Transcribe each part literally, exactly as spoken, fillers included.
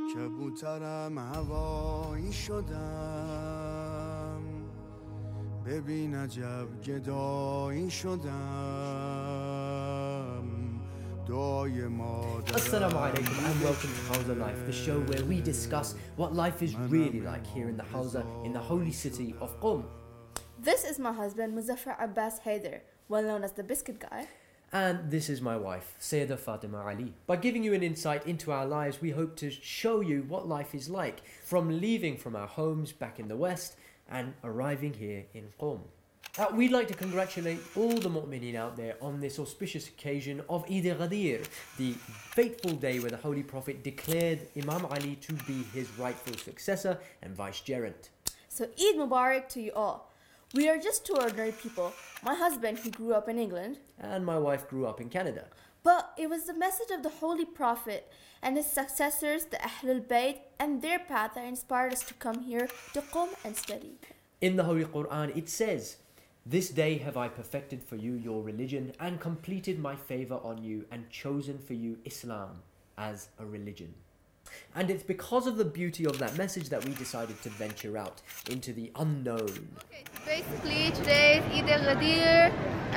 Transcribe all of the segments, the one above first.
کبوترم هوایی شدم ببین عجب گدایی شدم دعای مادرم. Assalamu alaikum and welcome to Hausa Life, the show where we discuss what life is really like here in the Hausa, in the holy city of Qom. This is my husband Muzaffar Abbas Haider, well known as the Biscuit Guy. And this is my wife, Sayyidah Fatima Ali. By giving you an insight into our lives, we hope to show you what life is like from leaving from our homes back in the West and arriving here in Qom. Uh, we'd like to congratulate all the mu'mineen out there on this auspicious occasion of Eid al-Ghadir, the fateful day where the Holy Prophet declared Imam Ali to be his rightful successor and vicegerent. So Eid Mubarak to you all. We are just two ordinary people. My husband, he grew up in England. And my wife grew up in Canada. But it was the message of the Holy Prophet and his successors, the Ahlul Bayt, and their path that inspired us to come here to Qom and study. In the Holy Quran it says, "This day have I perfected for you your religion and completed my favor on you and chosen for you Islam as a religion." And it's because of the beauty of that message that we decided to venture out into the unknown. Okay, so basically today is Eid al-Ghadir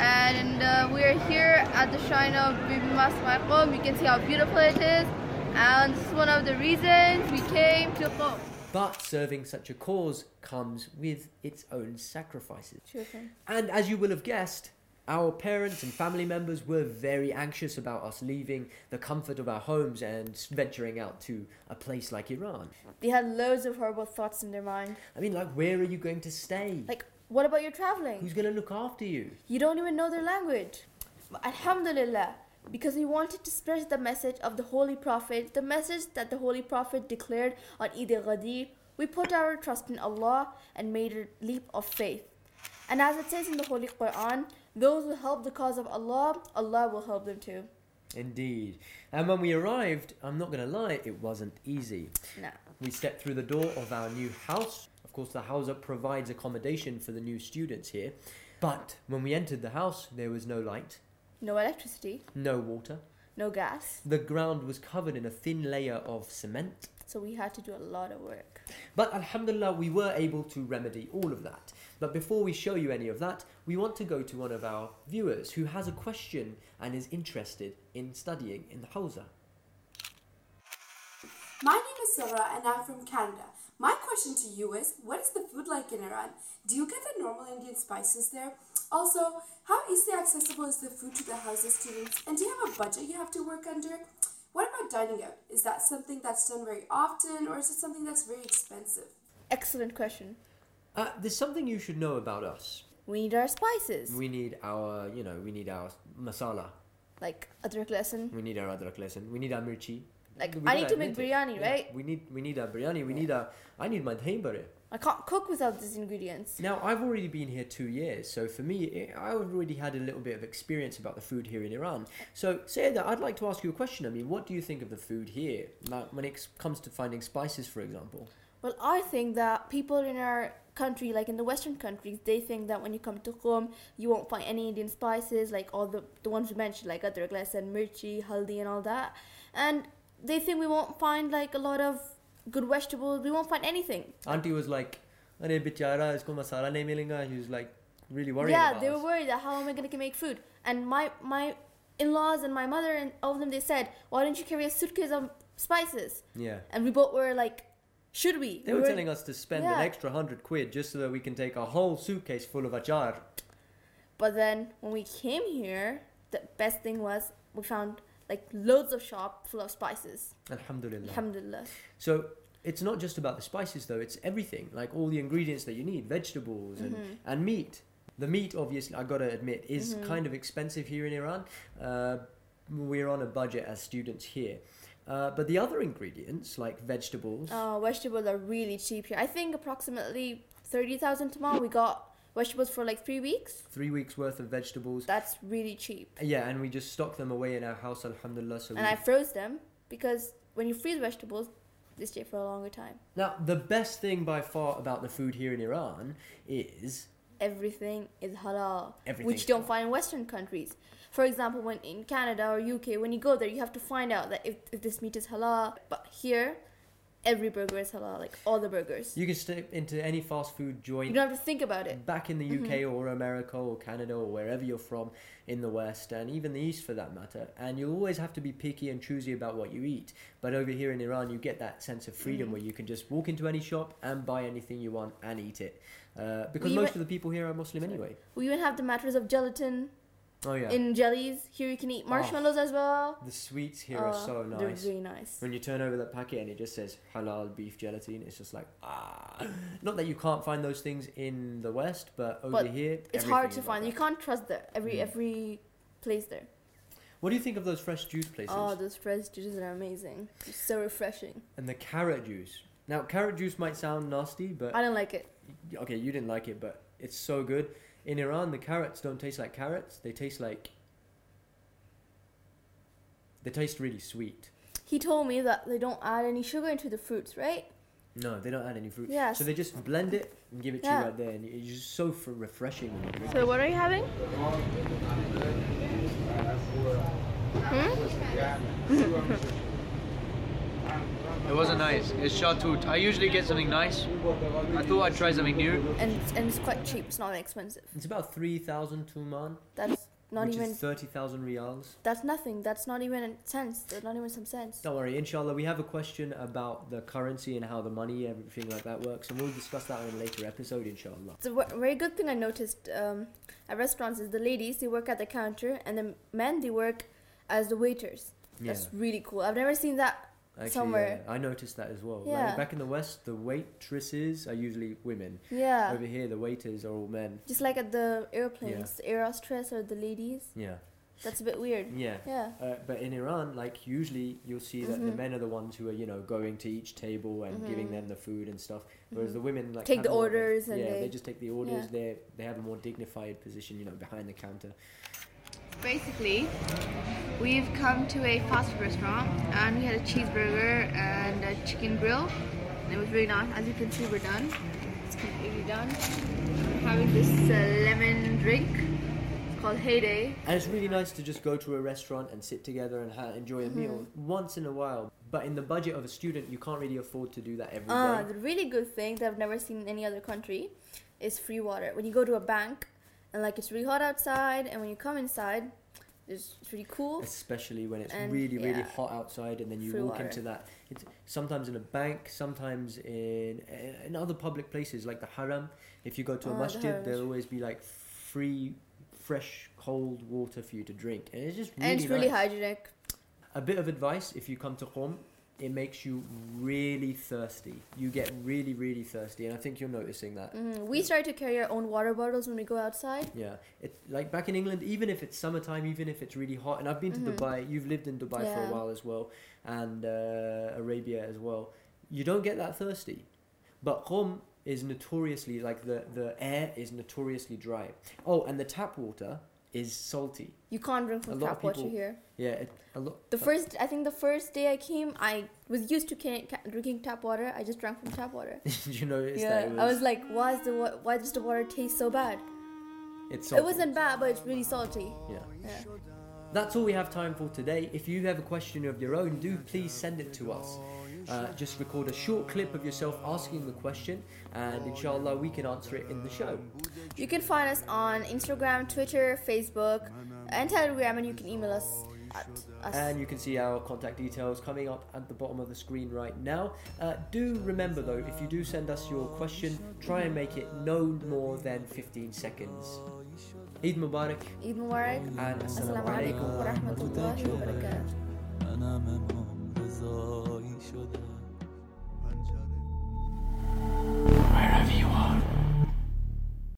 and uh, we're here at the shrine of Bibi Masma Qom. You can see how beautiful it is, and this is one of the reasons we came to Qom. But serving such a cause comes with its own sacrifices. Sure thing. And as you will have guessed, our parents and family members were very anxious about us leaving the comfort of our homes and venturing out to a place like Iran. They had loads of horrible thoughts in their mind. I mean, like, where are you going to stay? Like, what about your traveling? Who's going to look after you? You don't even know their language. But Alhamdulillah, because we wanted to spread the message of the Holy Prophet, the message that the Holy Prophet declared on Eid al-Ghadir, we put our trust in Allah and made a leap of faith. And as it says in the Holy Quran, those who help the cause of Allah, Allah will help them too. Indeed. And when we arrived, I'm not going to lie, it wasn't easy. Nah. We stepped through the door of our new house. Of course, the house provides accommodation for the new students here. But when we entered the house, there was no light, No electricity, no water. no gas, The ground was covered in a thin layer of cement. so we had to do a lot of work. But alhamdulillah, we were able to remedy all of that. But before we show you any of that, we want to go to one of our viewers who has a question and is interested in studying in the Hausa. My name is Sarah and I'm from Canada. My question to you is, what is the food like in Iran? Do you get the normal Indian spices there? Also, how easily accessible is the food to the Hausa students? And do you have a budget you have to work under? What about dining out? Is that something that's done very often, or is it something that's very expensive? Excellent question. Uh, there's something you should know about us. We need our spices. We need our, you know, we need our masala. Like adrak lesson. We need our adrak lesson. We need our mirchi. Like, We I gotta need to make admit it. biryani, Yeah, right? We need we need our biryani. We need our. I need my dahi bari. I can't cook without these ingredients. Now, I've already been here two years, so for me, it, I already had a little bit of experience about the food here in Iran. So, Sayyidah, I'd like to ask you a question. I mean, what do you think of the food here, like when it comes to finding spices, for example? Well, I think that people in our country, like in the Western countries, they think that when you come to Qom, you won't find any Indian spices, like all the, the ones we mentioned, like adrak lesson, mirchi, haldi and all that. And they think we won't find like a lot of good vegetables. We won't find anything. Auntie was like, "Arey bichara, isko masala nahi milenga." She was like really worried Yeah, about they were us. worried that how am I going to make food? And my my in-laws and my mother and all of them, they said, why don't you carry a suitcase of spices? Yeah. And we both were like, should we? They We were telling us to spend an Yeah. extra hundred quid just so that we can take a whole suitcase full of achar. But then when we came here, the best thing was we found like loads of shop full of spices. Alhamdulillah. Alhamdulillah. So it's not just about the spices though, it's everything. Like all the ingredients that you need, vegetables and, and meat. The meat, obviously, I gotta admit, is kind of expensive here in Iran. Uh, we're on a budget as students here. Uh, but the other ingredients, like vegetables, Uh, vegetables are really cheap here. I think approximately thirty thousand tomorrow we got vegetables for like three weeks. three weeks worth of vegetables. That's really cheap. Yeah, and we just stock them away in our house, alhamdulillah. So And we- I froze them because when you freeze vegetables, they stay for a longer time. Now, the best thing by far about the food here in Iran is Everything is halal, Everything's which you don't halal. find in Western countries. For example, when in Canada or U K, when you go there, you have to find out that if, if this meat is halal. But here, every burger is halal, like all the burgers. You can step into any fast food You joint don't have to think about it. back in the U K or America or Canada or wherever you're from in the West and even the East for that matter, and you'll always have to be picky and choosy about what you eat. But over here in Iran, you get that sense of freedom Mm. where you can just walk into any shop and buy anything you want and eat it. Uh, because We most even- of the people here are Muslim anyway. We even have the matters of gelatin Oh yeah, in jellies. Here you can eat marshmallows as well. the sweets here are Oh, so They're nice. really nice. When you turn over that packet and it just says halal beef gelatin, it's just like ah. Not that you can't find those things in the West, but over But here It's everything hard is to like find. that. You can't trust the every Mm. every place there. What do you think of those fresh juice places? Oh, those fresh juices are amazing. It's so refreshing. And the carrot juice. Now, carrot juice might sound nasty, but I don't like it. okay, you didn't like it, but it's so good. In Iran, the carrots don't taste like carrots. They taste like they taste really sweet. He told me that they don't add any sugar into the fruits, right? No, they don't add any fruit. Yes. So they just blend it and give it to Yeah. you right there, and it's just so f- refreshing when you drink. So what are you having? It wasn't nice. It's shatut. I usually get something nice. I thought I'd try something new. And and it's quite cheap. It's not expensive. It's about three thousand tuman, That's not which even. is thirty thousand riyals. That's nothing. That's not even cents. That's not even some cents. Don't worry, inshallah, we have a question about the currency and how the money, everything like that works, and we'll discuss that in a later episode, inshallah. It's a w- very good thing I noticed um, at restaurants is the ladies, they work at the counter, and the men, they work as the waiters. That's really cool. I've never seen that. Actually, somewhere. yeah, I noticed that as well. Yeah. Like back in the West, the waitresses are usually women. Yeah. Over here, the waiters are all men. Just like at the airplanes, the air hostess or the ladies. Yeah. That's a bit weird. Yeah. Yeah. Uh, but in Iran, like usually you'll see that the Mhm. men are the ones who are, you know, going to each table and giving Mhm. them the food and stuff, whereas Mhm. the women like Take have the more of a- orders and yeah, they- they just take the orders. yeah. They they have a more dignified position, you know, behind the counter. Basically, we've come to a fast food restaurant and we had a cheeseburger and a chicken grill. And it was really nice. As you can see, we're done. It's completely done. I'm having this uh, lemon drink. It's called Heyday. And it's really nice to just go to a restaurant and sit together and ha- enjoy a meal once in a while. But in the budget of a student, you can't really afford to do that every day. Ah, the really good thing that I've never seen in any other country is free water. When you go to a bank and like it's really hot outside, and when you come inside, it's, it's really cool. Especially when it's And, really, really yeah. hot outside, and then you Free walk water. into that. It's sometimes in a bank, sometimes in in other public places like the Haram. If you go to a Oh, the masjid, Haram. there'll always be like free, fresh, cold water for you to drink, and it's just really and it's really nice. hygienic. A bit of advice: if you come to Qom, it makes you really thirsty. You get really, really thirsty, and I think you're noticing that. Mhm. We started to carry our own water bottles when we go outside. Yeah, it like back in England, even if it's summertime, even if it's really hot, and I've been to Mhm. Dubai. You've lived in Dubai for a Yeah. while as well, and uh, Arabia as well. You don't get that thirsty, but Qom is notoriously like the the air is notoriously dry. Oh, and the tap water is salty. You can't drink A from lot of tap water people- here. Yeah, it, a lot. The first, I think the first day I came, I was used to ca- ca- drinking tap water. I just drank from tap water. Did you notice yeah, that? It was, I was like, why is the wa- why does the water taste so bad? it's It salty. wasn't bad, but it's really salty. Yeah. Yeah. That's all we have time for today. If you have a question of your own, do please send it to us. Uh, just record a short clip of yourself asking the question, and inshallah we can answer it in the show. You can find us on Instagram, Twitter, Facebook, and Telegram, and you can email us at us. And you can see our contact details coming up at the bottom of the screen right now. Uh, do remember though, if you do send us your question, try and make it no more than fifteen seconds. Eid Mubarak Eid Mubarak. and Assalamu Assalamu alaikum alaikum. wa rahmatullahi wa barakatuh. أنا منهم رضاي